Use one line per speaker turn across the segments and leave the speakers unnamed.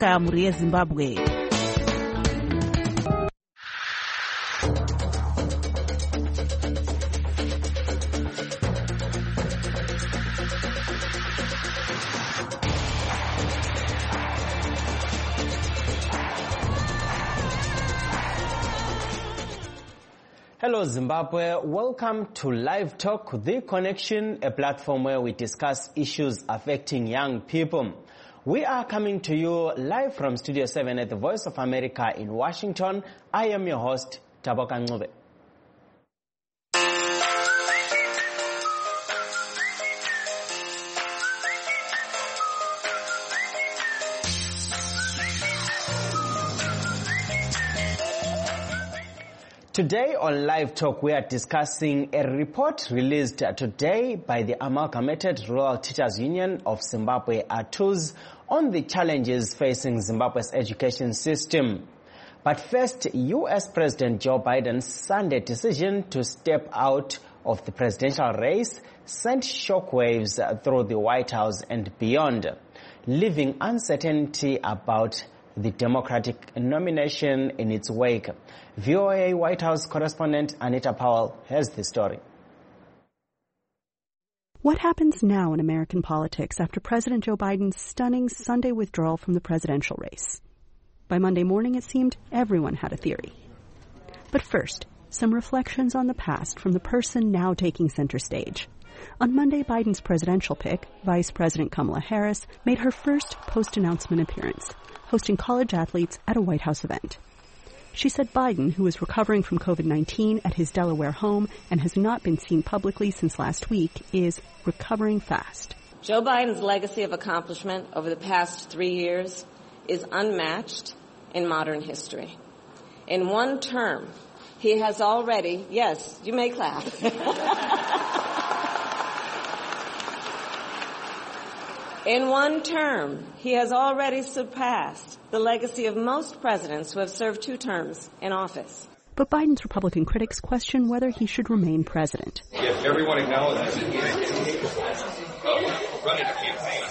Kamuri yeZimbabwe.
Hello Zimbabwe, welcome to Live Talk, The Connection, a platform where we discuss issues affecting young people. We are coming to you live from Studio 7 at the Voice of America in Washington. I am your host, Taboka Ncube. Today on Live Talk, we are discussing a report released today by the Amalgamated Rural Teachers Union of Zimbabwe, ATUZ, on the challenges facing Zimbabwe's education system. But first, U.S. President Joe Biden's Sunday decision to step out of the presidential race sent shockwaves through the White House and beyond, leaving uncertainty about the Democratic nomination in its wake. VOA White House correspondent Anita Powell has the story.
What happens now in American politics after President Joe Biden's stunning Sunday withdrawal from the presidential race? By Monday morning, it seemed everyone had a theory. But first, some reflections on the past from the person now taking center stage. On Monday, Biden's presidential pick, Vice President Kamala Harris, made her first post-announcement appearance, hosting college athletes at a White House event. She said Biden, who is recovering from COVID-19 at his Delaware home and has not been seen publicly since last week, is recovering fast.
Joe Biden's legacy of accomplishment over the past 3 years is unmatched in modern history. In one term, he has already, yes, you may clap. In one term, he has already surpassed the legacy of most presidents who have served 2 terms in office.
But Biden's Republican critics question whether he should remain president.
If everyone acknowledges it, running a campaign.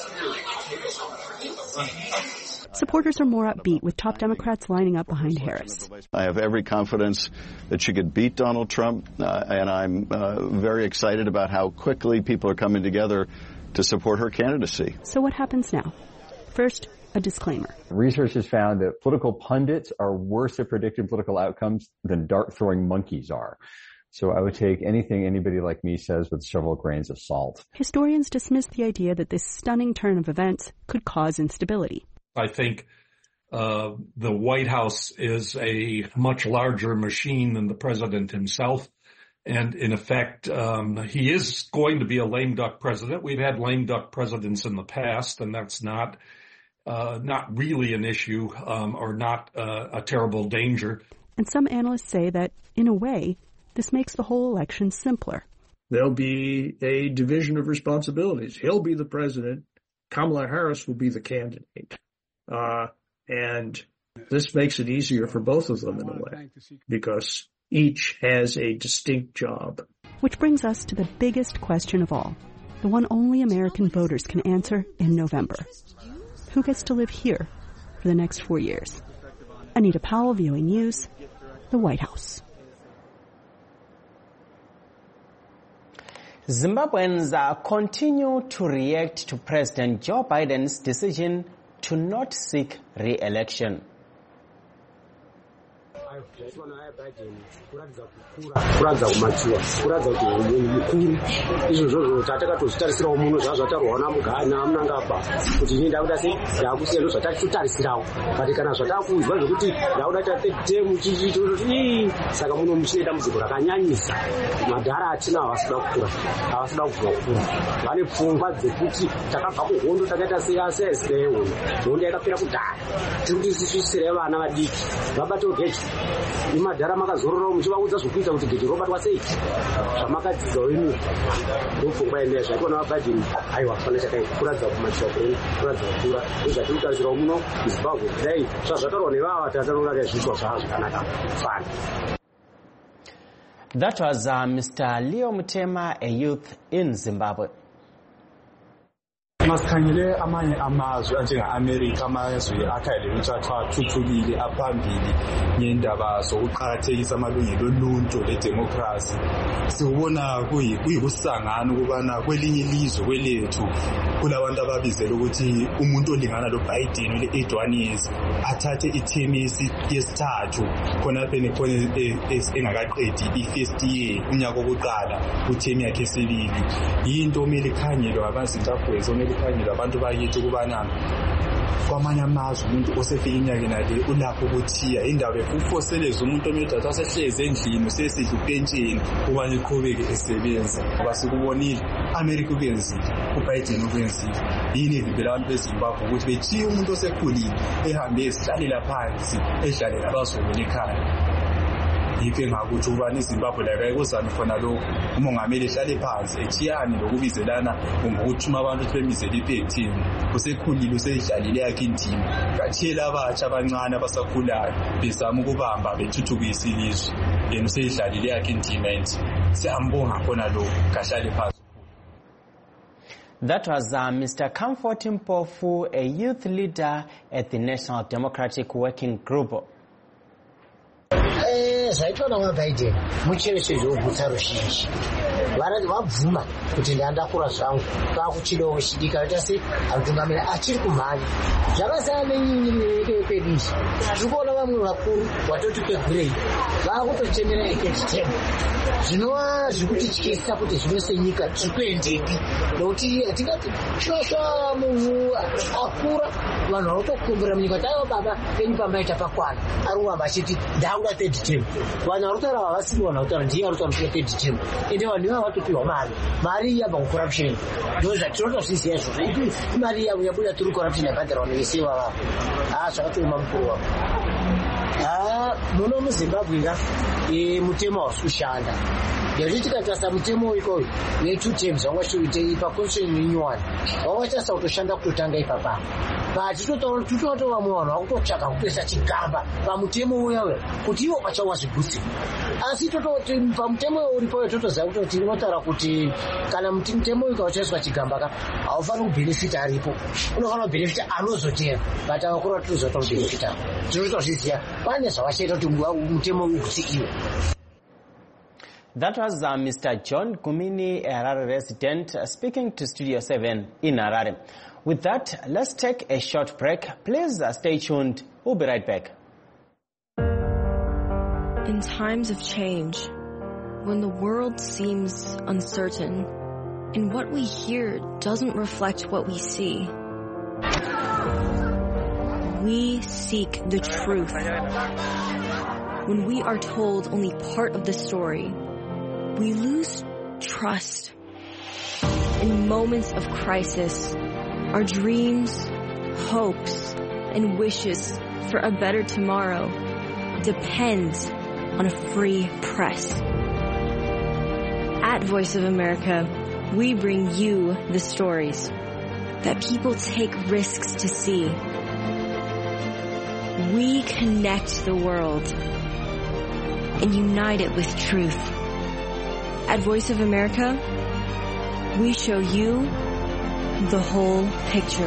Supporters are more upbeat, with top Democrats lining up behind Harris.
I have every confidence that she could beat Donald Trump, and I'm very excited about how quickly people are coming together to support her candidacy.
So what happens now? First, a disclaimer.
Research has found that political pundits are worse at predicting political outcomes than dart-throwing monkeys are. So I would take anything anybody like me says with several grains of salt.
Historians dismiss the idea that this stunning turn of events could cause instability.
I think the White House is a much larger machine than the president himself. And in effect, he is going to be a lame duck president. We've had lame duck presidents in the past, and that's not really an issue or not a terrible danger.
And some analysts say that, in a way, this makes the whole election simpler.
There'll be a division of responsibilities. He'll be the president. Kamala Harris will be the candidate. And this makes it easier for both of them in a way, because each has a distinct job.
Which brings us to the biggest question of all, the one only American voters can answer in November. Who gets to live here for the next 4 years? Anita Powell, VOA News, the White House.
Zimbabweans continue to react to President Joe Biden's decision to not seek re-election.
kuradza kumachiwa kuradza kuti mukuru izvozvo tatakatozvitarisirawo muno zvazvatarohwana mugana amunangabva kuti ini ndakuda sei ndakusiya ndo zvatatotarisirawo but kana zvatakuizwa zvokuti ndakuda tatemu chichitoti saka muno muchine dambudziko rakanyanyisa madhara atina havasida kukura havasida kubva kukura vane pfungwa dzekuti takabva kuhondo takaita seasesde yehondo hondo yakapera kudhara tiri kuti tisvisire vana vadiki vabatewo geji imadhara makazororawo muchivaudza zvokuita kuti geji robatwa sei zvamakadzidzawo imi ndopfungwa yendeya zvaitwa navabhajini aiwa fana chakaikuradza kumachiwa kuradza kukura izvatiri kutarisirawo muno muzimbabwe kudai zvazvataurwa nevava tatanoona zviitwa zvava zvakanaka fana.
That was Mr. Leo Mutema, a youth in Zimbabwe.
Masikhangele amanye amazwe anjenga-America, amazwe akhayelelwe ukuthi athuthukile aphambili ngendaba zokuqakathekisa amalungelo oluntu ledemocracy. Sikubona kuyikusangana ukubana kwelinye ilizwe kwelethu kulabantu ababizela ukuthi umuntu olingana loBiden ole-81 years athathe ithemu yesithathu khonapha engakaqedi i-first year unyaka wokuqala kuthemu yakhe esibili. Yinto omele ikhangelwe abaZimbabwe, omele ikhangelwe abantu bakithi ukubana kwamanye amazwe umuntu osefika inyaka nale ulapho ukuthiya indaba ekufoseleza umuntu omele asehlezi endlini usesidla upentsheni ukubana iqhubeke esebenza. Ngoba sikubonile America ukwenzile, uBiden ukwenzile. Yini evimbela abantu beZimbabwe ukuthi bethiye umuntu osekhulile ehambe ezihlalela phansi edlalela abazukulu ekhaya? Yikho engakuthi ubani iZimbabwe la kayikuzami khona lokho umongameli ehlale phansi ethiyane lokubizelana ngokuthuma abantu ukuthi bemizele iphetini usekhulile useyidlalile yakhe indima kathiyela abatsha abancane abasakhulayo bezama ukubamba bethuthukisa ilizwe yena useyidlalile yakhe indima enhle. Siyambonga khona lokho kahlale phansi.
That was Mr. Comfort Mpofu, a youth leader at the National Democratic Working Group.
Zvaitwa naBiden mucherechedzo wegutsa ruzhinji vabvuma kuti ndandakura zvangu kwakuchidawo chidika aita se atungamiri achiri kumhanya zvakasiyana nenyika izvi. Tiri kuona vamwe vakuru watoti kwegirei vakutochemera ekechitemo zvinova zvekutityisa kuti zvino senyika tiri kuendeki nokuti hatingati shosha munhu akura vanhu vakutokumbira munyika taiva baba penyu pamaita pakwana ari kuramba achiti ndauda third term. Vanhu varikutaura havasiri vanhu vakutaura ndiye ari kutaura third term ende vanhu ivavo vatopiwa mari yabva kucorruption. Ndo zvatinotozviziva izvozvo imari yavo yabuda tiri corruption yabhadhara vanhu vese ivavavo. Zvakatouma mukuru wavo. Muno muZimbabwe mutemo hausi kushanda ngekuti tikatarisa mutemo ikoyo we2 terms wangachitoite paconstitution renewal wangachasa kutoshanda kutotanga ipapa patitotoona vamwe vanhu vakutotsvaka kutoisa chigamba pamutemo uyawe kuti ivo pachawo vazvibvutse. Asi tototi pamutemo uripoyo totoziva kutoti unotaura kuti kana mutemo uyu kauchaiswa chigamba ka haufaniri kubhenefita aripo, unofanira kubhenefita anozotera but avakuru vatitoziva kuti kubhenefita tinotozviziva pane zvavachaita kuti mutemo uyu utsikiwe.
That was Mr. John Gumini, a Harare resident, speaking to Studio 7 in Harare. With that, let's take a short break. Please stay tuned. We'll be right back.
In times of change, when the world seems uncertain and what we hear doesn't reflect what we see, we seek the truth. When we are told only part of the story, we lose trust. In moments of crisis, our dreams, hopes, and wishes for a better tomorrow depends on a free press. At Voice of America, we bring you the stories that people take risks to see. We connect the world and unite it with truth. At Voice of America, we show you the whole picture.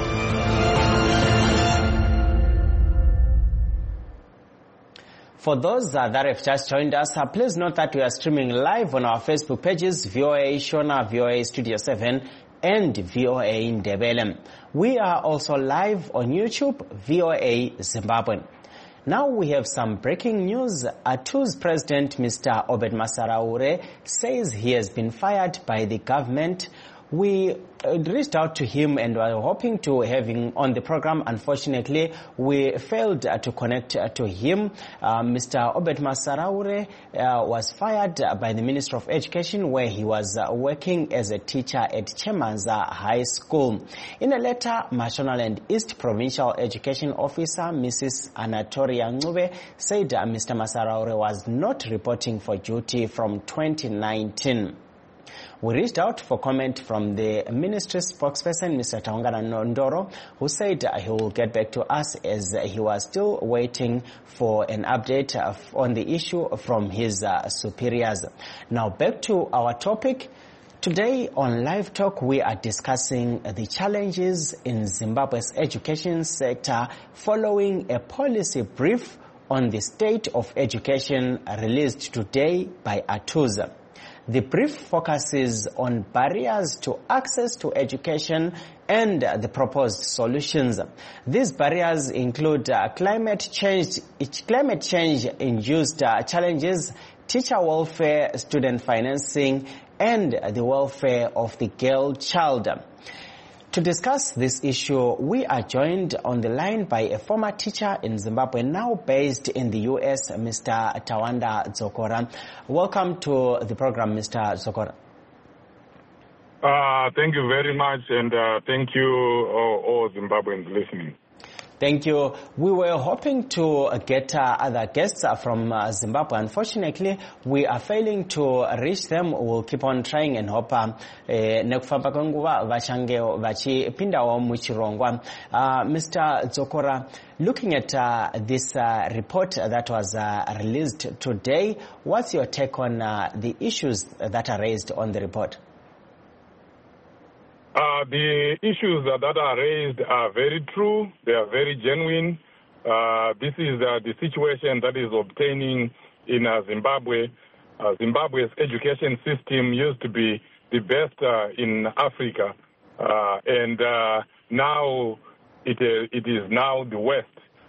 For those that have just joined us, please note that we are streaming live on our Facebook pages, VOA Shona, VOA Studio 7, and VOA Ndebele. We are also live on YouTube, VOA Zimbabwe. Now we have some breaking news. ATU's president, Mr. Obed Masaraure, says he has been fired by the government. We reached out to him and were hoping to have him on the program. Unfortunately, we failed to connect to him. Mr. Obed Masaraure was fired by the Minister of Education, where he was working as a teacher at Chemanza High School. In a letter, Mashonaland East Provincial Education Officer, Mrs. Anatolia Ncube, said Mr. Masaraure was not reporting for duty from 2019. We reached out for comment from the ministry spokesperson, Mr. Taungana Nondoro, who said he will get back to us as he was still waiting for an update on the issue from his superiors. Now back to our topic. Today on Live Talk, we are discussing the challenges in Zimbabwe's education sector following a policy brief on the state of education released today by ATUZ. The brief focuses on barriers to access to education and the proposed solutions. These barriers include climate change-induced challenges, teacher welfare, student financing, and the welfare of the girl child. To discuss this issue, we are joined on the line by a former teacher in Zimbabwe, now based in the U.S., Mr. Tawanda Dzokora. Welcome to the program, Mr. Dzokora.
Thank you very much, and thank you all Zimbabweans listening.
Thank you. We were hoping to get other guests from Zimbabwe. Unfortunately, we are failing to reach them. We'll keep on trying and hope nekufamba kwenguva vachange vachipindawo muchirongwa. Mr. Dzokora, looking at this report that was released today, what's your take on the issues that are raised on the report?
The issues that are raised are very true. They are very genuine. This is the situation that is obtaining in Zimbabwe. Zimbabwe's education system used to be the best in Africa, and now it is now the worst.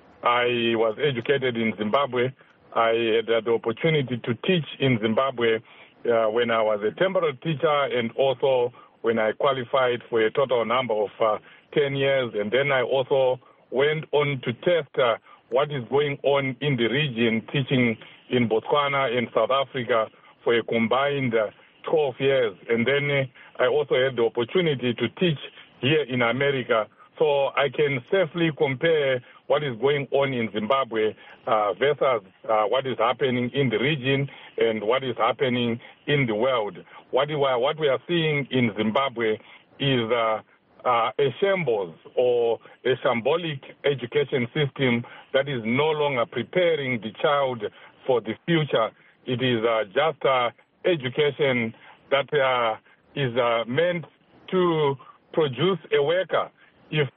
I was educated in Zimbabwe. I had the opportunity to teach in Zimbabwe when I was a temporary teacher, and also when I qualified for a total number of 10 years. And then I also went on to test what is going on in the region, teaching in Botswana and South Africa for a combined 12 years. And then I also had the opportunity to teach here in America. So I can safely compare what is going on in Zimbabwe versus what is happening in the region and what is happening in the world. What we are seeing in Zimbabwe is a shambles or a shambolic education system that is no longer preparing the child for the future. It is just education that is meant to produce a worker, if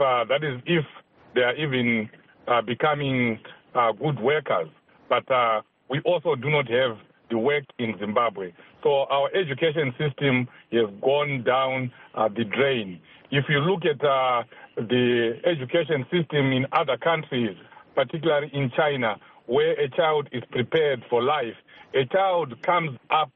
they are even becoming good workers. But we also do not have the work in Zimbabwe. So our education system has gone down the drain. If you look at the education system in other countries, particularly in China, where a child is prepared for life, a child comes up,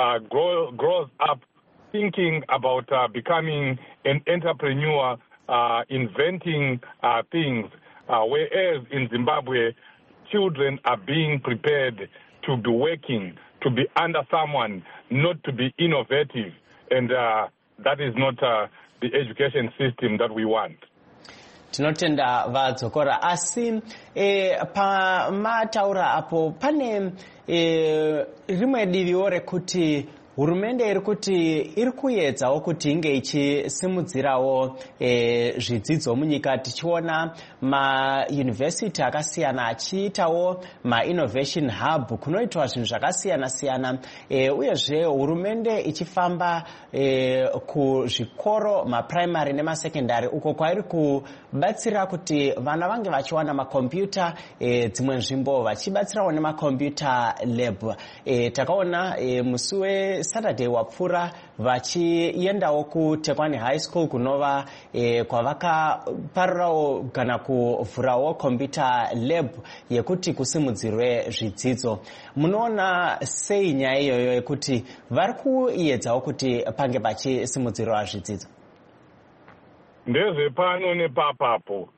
grows up thinking about becoming an entrepreneur, inventing things, whereas in Zimbabwe, children are being prepared to be working, to be under someone, not to be innovative. And that is not the education system that we want.
Tinotenda Vadzokora, asi pamataura apo pane rimwe diviwo rekuti hurumende iri kuedzawo kuti inge ichisimudzirawo zvidzidzo munyika, tichiona mayunivhesiti akasiyana achiitawo ma-innovation hub kunoitwa zvinhu zvakasiyana-siyana, uyezve hurumende ichifamba kuzvikoro maprimary nemasekendari uko kwairi kubatsira kuti vana vange vachiwana makombiyuta, dzimwe nzvimbo vachibatsirawo nemakombiyuta lab. Takaona musi weSaturday wapfuura vachiendawo kuTekwani High School kunova kwavakaparirawo kana kuvhurawo computer lab yekuti kusimudzirwe zvidzidzo. Munoona sei nyaya iyoyo yekuti vari kuedzawo kuti pange pachisimudzirwa zvidzidzo?
Ndezve pano nepapapo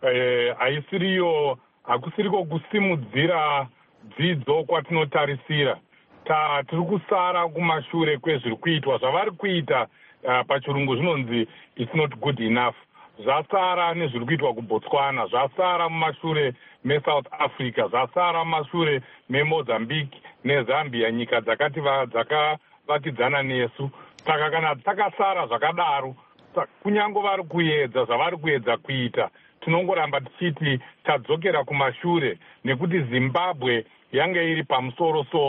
hakusiriko kusimudzira dzidzo kwatinotarisira. Tiri kusara kumashure kwezviri kuitwa. Zvavari kuita pachirungu zvinonzi it's not good enough. Zvasara nezviri kuitwa kuBotswana, zvasara mumashure meSouth Africa, zvasara mumashure meMozambique neZambia, nyika dzakavatidzana nesu. Saka kana takasara zvakadaro, kunyange vari kuedza zvavari kuedza kuita, tinongoramba tichiti tadzokera kumashure, nekuti Zimbabwe yange iri pamusoro-soro.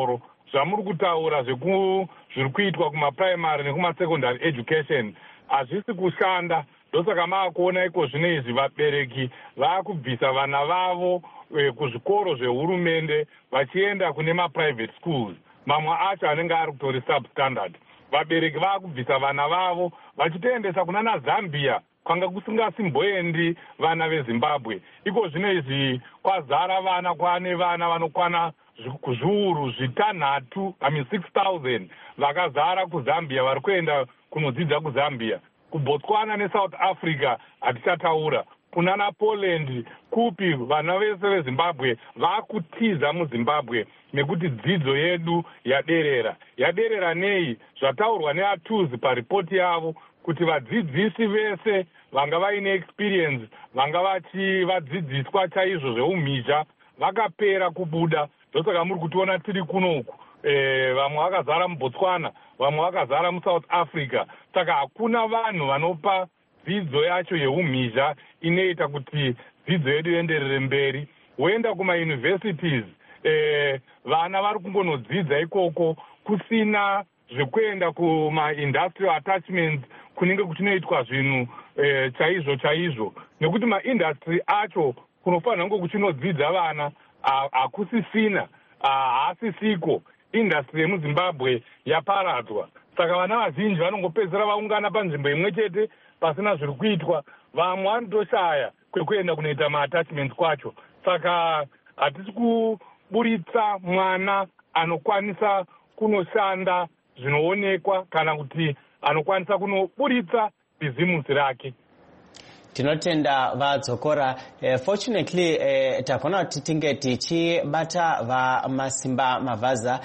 zvamuri kutaura zviri kuitwa kumaprimary nekumasecondary education hazvisi kushanda. Ndosaka maakuona iko zvino izvi vabereki vaakubvisa vana vavo kuzvikoro zvehurumende vachienda kune maprivate schools, mamwe acho anenge ari kutori substandard. Vabereki vaakubvisa vana vavo vachitoendesa kuna naZambia kwanga kusingasimboendi vana veZimbabwe. Iko zvino izvi kwazara vana, kwane vana vanokwana zviuru zvitanhatu, 6,000 vakazara kuZambia vari kuenda kunodzidza kuZambia. KuBotswana neSouth Africa hatichataura. Kuna naPoland kupi vana vese veZimbabwe vaakutiza muZimbabwe nekuti dzidzo yedu yaderera. Yaderera nei? Zvataurwa neATUZ paripoti yavo kuti vadzidzisi vese vanga vaine experience, vanga vadzidziswa chaizvo zveumhizha, vakapera kubuda. Ndosaka muri kutiona tiri kunoku. Vamwe vakazara muBotswana, vamwe vakazara muSouth Africa. Saka hakuna vanhu vanopa dzidzo yacho yeumhizha inoita kuti dzidzo yedu ienderere mberi. Woenda kumauniversities, vana vari kungonodzidza ikoko kusina zvekuenda kuma-industrial attachments kunenge kuchinoitwa zvinhu chaizvo. Nekuti maindustry acho kunofanira kunge kuchinodzidza vana hakusisina, haasisiko. Industry yemuZimbabwe yaparadzwa. Saka vana vazhinji vanongopedzera vaungana panzvimbo imwe chete pasina zviri kuitwa. Vamwe vanotoshaya kwekuenda kunoita ma-attachments kwacho. Saka hatisi kuburitsa mwana anokwanisa kunoshanda zvinoonekwa kana kuti anokwanisa kunoburitsa bhizimusi rake.
Tinotenda vadzokora. Fortunately takona kuti tinge tichibata vamasimba mavhaza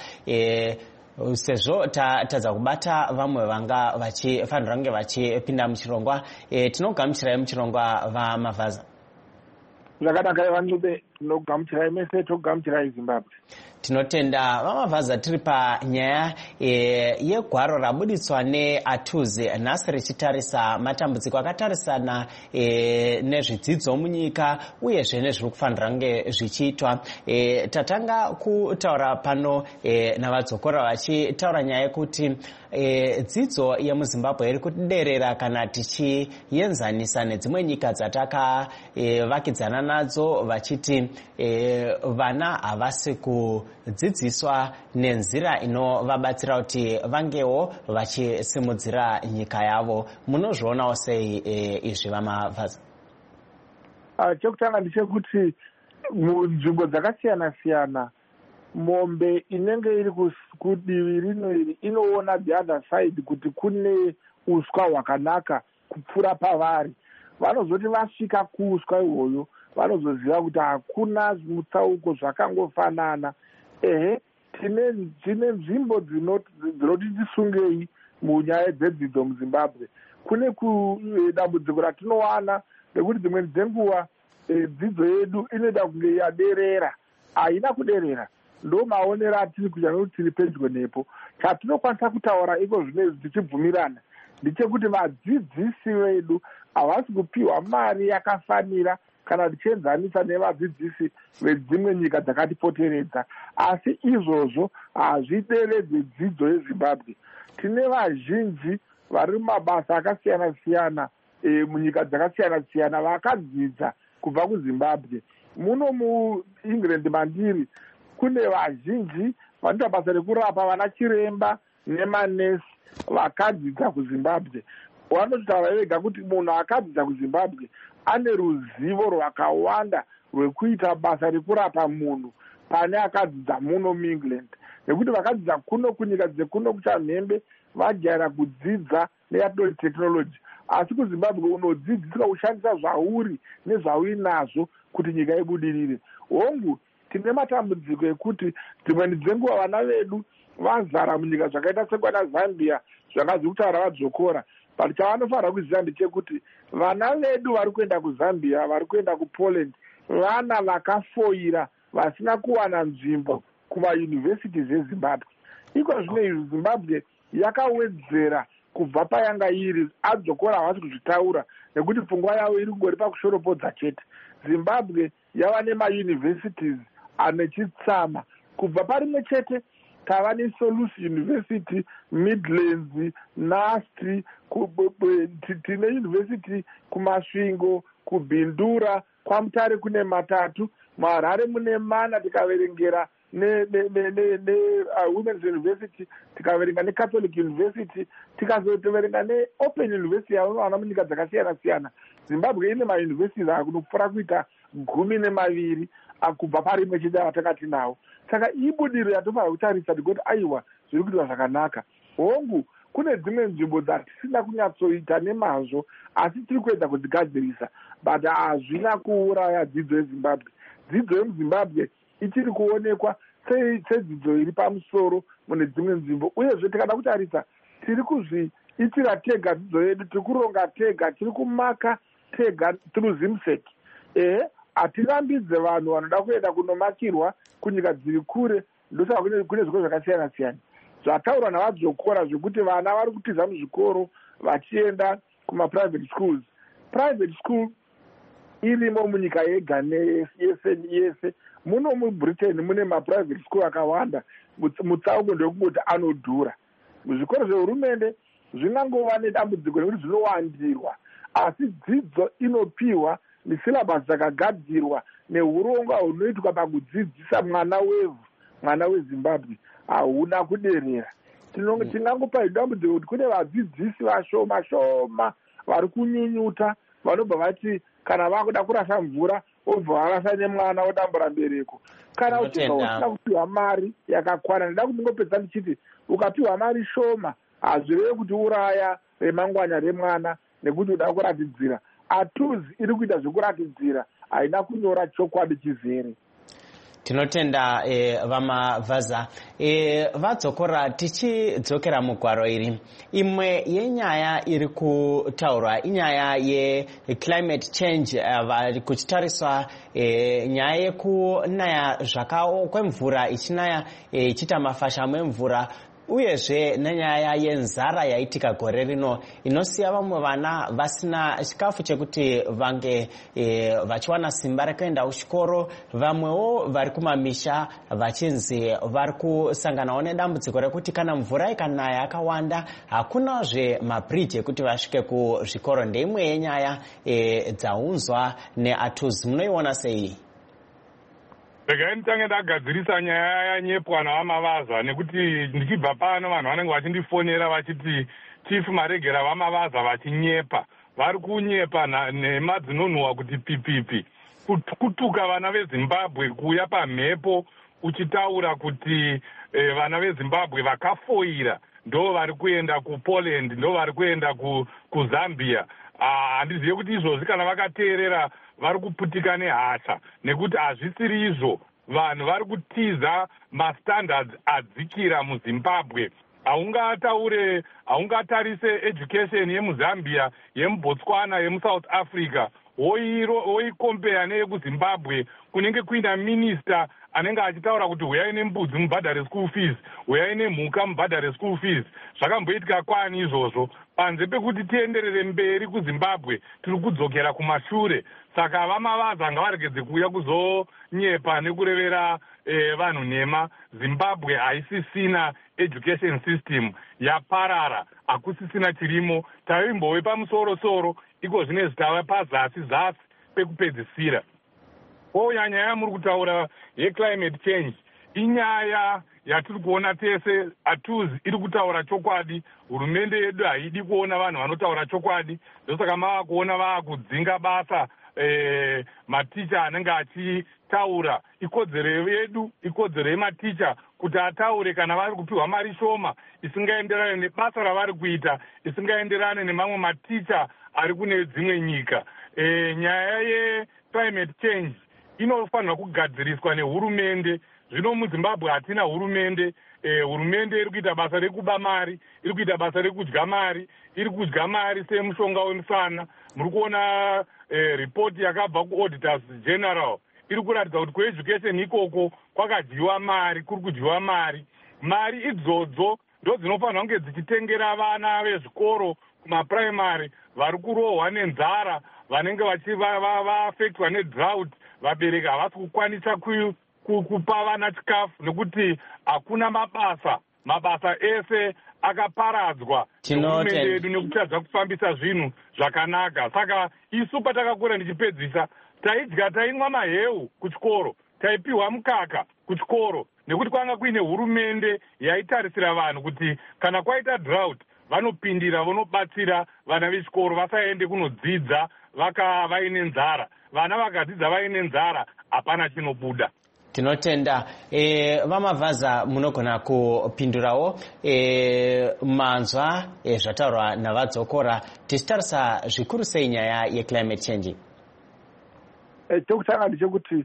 sezvo tadza kubata vamwe vanga vachifanira kunge vachipinda muchirongwa. Tinogamuchirai muchirongwa vamavhaza.
Zvakanaka vanube, tinogamuchirai mese, togamuchirai Zimbabwe.
Tinotenda vamavhaza. Tiri panyaya yegwaro rabuditswa neATUZ nhasi richitarisa matambudziko akatarisana nezvidzidzo munyika uyezve nezviri kufanira kunge zvichiitwa. Tatanga kutaura pano navadzokora vachitaura nyaya yekuti dzidzo yemuZimbabwe iri kuderera kana tichienzanisa nedzimwe nyika dzatakavakidzana nadzo, vachiti vana havasi kudzidziswa nenzira inovabatsira kuti vangewo vachisimudzira nyika yavo. Munozvionawo sei izvi vamavhaza?
Chekutanga ndechekuti munzvimbo dzakasiyana-siyana mombe inenge iri kudivi rino iri inoona the other side kuti kune uswa hwakanaka kupfuura pavari. Vanozoti vasvika kuuswa ihwoyo vanozoziva kuti hakuna mutsauko zvakangofanana. Tine nzvimbo dzinoti tisungei munyaya dzedzidzo muZimbabwe. Kune dambudziko ratinowana rekuti dzimweni dzenguva dzidzo yedu inoita kunge yaderera. Haina kuderera. Ndo maonero atiri kuita nekuti tiri pedyo nepo. Chatinokwanisa kutaura iko zvinezvi tichibvumirana ndechekuti vadzidzisi vedu havasi kupiwa mari yakafanira kana tichienzanisa nevadzidzisi vedzimwe nyika dzakatipoteredza. Asi izvozvo hazvideredze dzidzo yeZimbabwe. Tine vazhinji vari mumabasa akasiyana-siyana munyika dzakasiyana-siyana vakadzidza kubva kuZimbabwe. Muno muEngland mandiri kune vazhinji vanoita basa rekurapa vana chiremba nemanesi vakadzidza kuZimbabwe. Vanotaura vega kuti munhu akadzidza kuZimbabwe ane ruzivo rwakawanda rwekuita basa rekurapa munhu pane akadzidza muno muEngland, nekuti vakadzidza kuno kunyika dzekuno kuchamhembe vajaira kudzidza neyatoti tekinoloji. Asi kuZimbabwe unodzidziswa kushandisa zvauri nezvauinazvo kuti nyika ibudirire. Hongu tine matambudziko ekuti dzimweni dzenguva vana vedu vazara munyika zvakaita sekwana Zambia zvakazi kutaura vadzokora. But chavanofanira kuziva ndechekuti vana vedu vari kuenda kuZambia, vari kuenda kuPoland, vana vakafoira vasina kuwana nzvimbo kumayunivhesiti eZimbabwe. Iko zvino izvi Zimbabwe yakawedzera kubva payanga iri. Adzokora havasi kuzvitaura nekuti pfungwa yavo iri kungori pakushoropodza chete. Zimbabwe yava nemayunivhesitis ane chitsama kubva parimwe chete tava neSolusi University, Midlands, Nasti, tine university kuMasvingo, kuBhindura, kwaMutare kune matatu, muHarare mune mana tikaverengera Women's University, tikaverenga neCatholic University, tikazoverenga neOpen University yavana munyika dzakasiyana-siyana. Zimbabwe ine mauniversities akunopfuura kuita 12 kubva parimwe chete atakati nawo. Saka ibudiro yatofanira kutarisa tikoti aiwa zviri kuitwa zvakanaka. Hongu kune dzimwe nzvimbo dzatisina kunyatsoita nemazvo asi tiri kuedza kudzigadzirisa, but hazvina kuuraya dzidzo yeZimbabwe. Dzidzo yemuZimbabwe ichiri kuonekwa sedzidzo iri pamusoro mune dzimwe nzvimbo, uyezve tikada kutarisa tiri kuzviitira tega dzidzo yedu, tiri kuronga tega, tiri kumaka tega through ZIMSEC. Hatirambidze vanhu vanoda kuenda kunomakirwa kunyika dziri kure, ndosaka kune zvikoro zvakasiyana-siyana zvataurwa navadzokora zvekuti vana vari kutiza muzvikoro vachienda kumaprivate schools. Private school irimo munyika yega yese. Muno muBritain mune maprivate school akawanda, mutsauko ndekungoti anodhura. Muzvikoro zvehurumende zvinangova nedambudziko nekuti zvinowandirwa, asi dzidzo inopiwa nesilabasi dzakagadzirwa neurongwa hunoitwa pakudzidzisa mwana weZimbabwe hauna kuderera. Tingangopa dambudziko kuti kune vadzidzisi vashoma vari kunyunyuta, vanobva vati kana vakuda kurasa mvura obva varasa nemwana odambura mbereko. Kana uchida kupiwa mari yakakwana, ndida kundingopedza ndichiti ukapiwa mari shoma hazvireve kuti uraya remangwana remwana nekuti uda kuratidzira. ATUZ iri kuita zvekuratidzira, haina kunyora chokwadi chizere.
Tinotenda vamavhaza. Vadzokora tichidzokera mugwaro iri, imwe yenyaya iri kutaurwa inyaya yeclimate change, kuchitariswa nyaya yekunaya kwemvura ichinaya ichita mafashamu emvura, uyezve nenyaya yenzara yaitika gore rino inosiya vamwe vana vasina chikafu chekuti vange vachiwana simba rekuenda kuchikoro, vamwewo vari kumamisha vachinzi vari kusanganawo nedambudziko rekuti kana mvura ikanaya yakawanda hakunazve mabridge ekuti vasvike kuzvikoro. Ndeimwe yenyaya dzaunzwa neATUZ, munoiona sei?
Regai nditange ndagadzirisa nyaya yanyepwa navamavaza, nekuti ndichibva pano vanhu vanenge vachindifonera vachiti chief maregera vamavaza vachinyepa. Vari kunyepa nhema dzinonhuhwa kuti pipipi, kutuka vana veZimbabwe, kuuya pamhepo uchitaura kuti vana veZimbabwe vakafoira ndo vari kuenda kuPoland, ndo vari kuenda kuZambia. Handizive kuti izvozvi kana vakateerera vari kuputika nehasha, nekuti hazvisiri izvo. Vanhu vari kutiza mastandards adzikira muZimbabwe. Haungatarise education yemuZambia, yemuBotswana, yemuSouth Africa woikompeya neyekuZimbabwe, kunenge kuina minista anenge achitaura kuti huyai nembudzi mubhadhare school fees, huyai nemhuka mubhadhare school fees. Zvakamboitika kwani izvozvo. Panze pekuti tienderere mberi kuZimbabwe tiri kudzokera kumashure. Saka vamavaza ngavaregedze kuuya kuzonyepa nekurevera vanhu nhema. Zimbabwe haisisina education system, yaparara, hakusisina chirimo. Taimbove pamusoro-soro, iko zvine zvitava pazasi-zasi pekupedzisira. Nyaya muri kutaura yeclimate change inyaya yatiri kuona tese. ATUZ iri kutaura chokwadi, hurumende yedu haidi kuona vanhu vanotaura chokwadi, ndosaka mava kuona vaakudzinga basa maticha anenge achitaura. Ikodzero yedu, ikodzero yematicha kuti ataure kana vari kupiwa mari shoma isingaenderane nebasa ravari kuita, isingaenderane nemamwe maticha ari kune dzimwe nyika. Nyaya yeclimate change inofanirwa kugadziriswa nehurumende. Zvino muZimbabwe hatina hurumende. Hurumende iri kuita basa rekuba mari, iri kuita basa rekudya mari, iri kudya mari semushonga wemusana. Muri kuona ripoti yakabva kuAuditors General iri kuratidza kuti kueducation ikoko kwakadyiwa mari, kuri kudyiwa mari. Mari idzodzo ndo dzinofanirwa kunge dzichitengera vana vezvikoro kumapuraimari vari kurohwa nenzara, vanenge vafektwa nedrought. Vabereki havasi kukwanisa kupa vana chikafu nekuti hakuna mabasa ese akaparadzwa nehurumende yedu nekutadza kufambisa zvinhu zvakanaka. Saka isu patakakura ndichipedzisa taidya taimwa maheu kuchikoro, taipiwa mukaka kuchikoro, nekuti kwanga kuine hurumende yaitarisira vanhu kuti kana kwaita drought vanopindira vonobatsira vana vechikoro vasaende kunodzidza vaine nzara. Vana vakadzidza vaine nzara hapana chinobuda.
Tinotenda. Vamavhaza munogona kupindurawo manzwa zvataurwa navadzokora tichitarisa zvikuru sei nyaya yeclimate change.
Chokutanga ndechekuti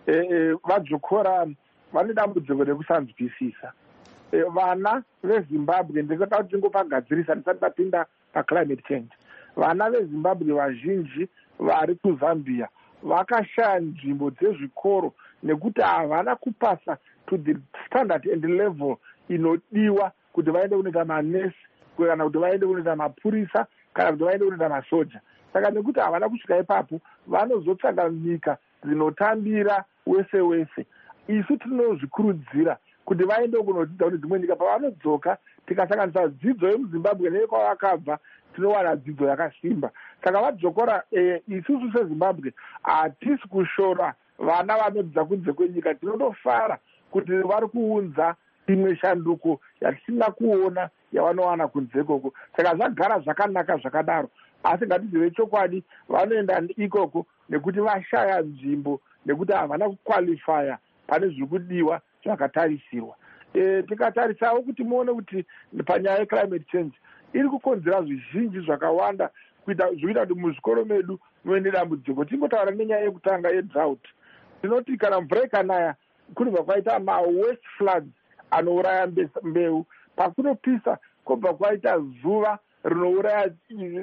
vadzokora vane dambudziko rekusanzwisisa. Vana veZimbabwe ndingada kuti tingopagadzirisa ndisati tapinda paclimate change. Vana veZimbabwe vazhinji vari kuZambia vakashaya nzvimbo dzezvikoro nekuti havana kupasa to the standard and level inodiwa kuti vaende kunoita manesi kana kuti vaende kunoita mapurisa kana kuti vaende kunoita masoja. Saka nekuti havana kusvika ipapo vanozotsvaga nyika dzinotambira wese wese. Isu tinozvikurudzira kuti vaende kunodzidza kune dzimwe nyika. Pavanodzoka tikasanganisa dzidzo yemuZimbabwe neyekwavakabva tinowana dzidzo yakasimba. Saka vadzokora isusu seZimbabwe hatisi kushora vana vanodzidza kunze kwenyika. Tinotofara kuti vari kuunza imwe shanduko yatisina kuona yavanowana kunze ikoko. Saka zvagara zvakanaka zvakadaro, asi ngatizive chokwadi vanoenda ikoko nekuti vashaya nzvimbo nekuti havana kukwalifaya pane zviri kudiwa zvakatarisirwa. Tikatarisawo kuti muone kuti panyaya yeclimate change iri kukonzera zvizhinji zvakawanda zvinoita kuti muzvikoro medu muende dambudziko. Tingotaura nenyaya yekutanga yedrought. Tinoti kana mvura ikanaya kunobva kwaita mawest floods anouraya mbeu. Pakunopisa kobva kwaita zuva rinouraya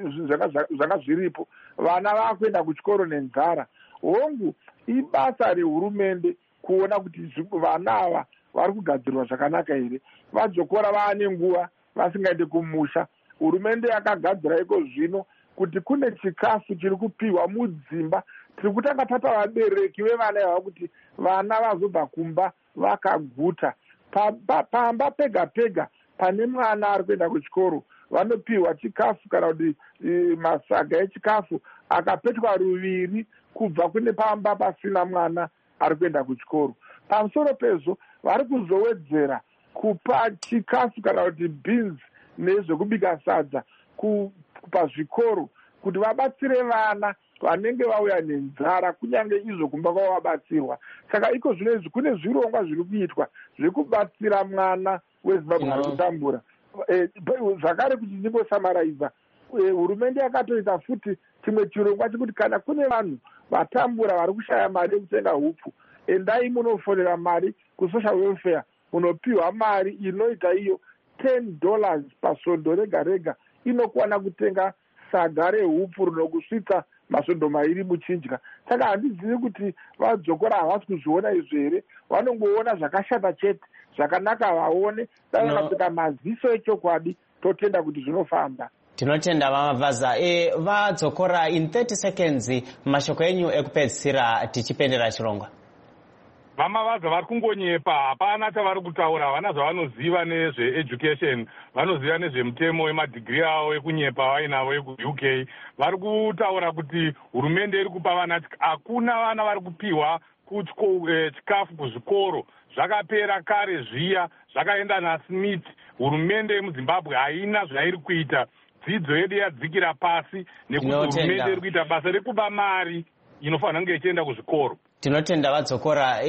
zvanga zviripo. Vana vakuenda kuchikoro nenzara. Hongu ibasa rehurumende kuona kuti vana ava vari kugadzirwa zvakanaka here. Vadzokora vaane nguva vasingaende kumusha. Hurumende yakagadzira iko zvino kuti kune chikafu chiri kupiwa mudzimba. Tiri kutanga tapa vabereki vevana ava kuti vana vazobva kumba vakaguta. Pamba pega pega pane mwana ari kuenda kuchikoro vanopiwa chikafu kana kuti masaga echikafu akapetwa ruviri kubva kune pamba pasina mwana ari kuenda kuchikoro. Pamusoro pezvo vari kuzowedzera kupa chikafu kana kuti beans nezvekubika sadza pazvikoro kuti vabatsire vana vanenge vauya nenzara kunyange izvo kumba kwavo vabatsirwa. Saka iko zvinezvi kune zvirongwa zviri kuitwa zvekubatsira mwana weZimbabwe ari kutambura. Zvakare kuti ndingosamaraiza, hurumende yakatoita futi chimwe chirongwa chekuti kana kune vanhu vatambura vari kushaya mari yekutenga hupfu, endai munofonera mari kusocial welfare munopiwa mari inoita iyo $10 pasvondo rega rega inokwana kutenga saga rehupfu rinokusvitsa masvondo mairi muchinja. Saka handizivi kuti vadzokora havasi kuzviona izvo here, vanongoona zvakashata chete, zvakanaka vaone, dai vakapfeka maziso echokwadi totenda kuti zvinofamba.
Tinotenda Vamavhaza. Vadzokora in 30 seconds mashoko enyu ekupedzisira tichipendera chirongwa.
Vamavhaza vari kungonyepa, hapana chavari kutaura, havana zvavanoziva nezveeducation, vanoziva nezvemutemo wemadhigiri avo ekunyepa vainavo ekuUK. Vari kutaura kuti hurumende iri kupa vana, hakuna vana vari kupiwa chikafu kuzvikoro. Zvakapera kare zviya, zvakaenda naSmith. Hurumende yemuZimbabwe haina zvairi kuita. Dzidzo yedu yadzikira pasi nekuti hurumende iri kuita basa rekuba mari inofanira kunge ichienda kuzvikoro.
Tinotenda vadzokora.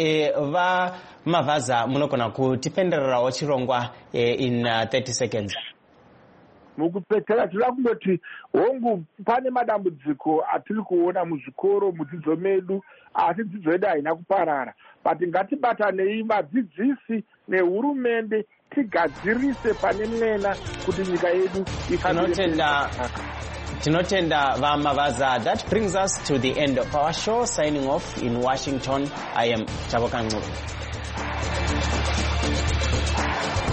Vamavhaza munogona kutipendererawo chirongwa in 30 seconds.
Mukupedzisira tinoda kungoti hongu pane madambudziko atiri kuona muzvikoro mudzidzo medu, asi dzidzo yedu haina kuparara. But ngatibatanei vadzidzisi nehurumende tigadzirise pane mwena kuti nyika yedu
Tinotenda Vamavhaza. That brings us to the end of our show. Signing off in Washington, I am Chabokan Nguru.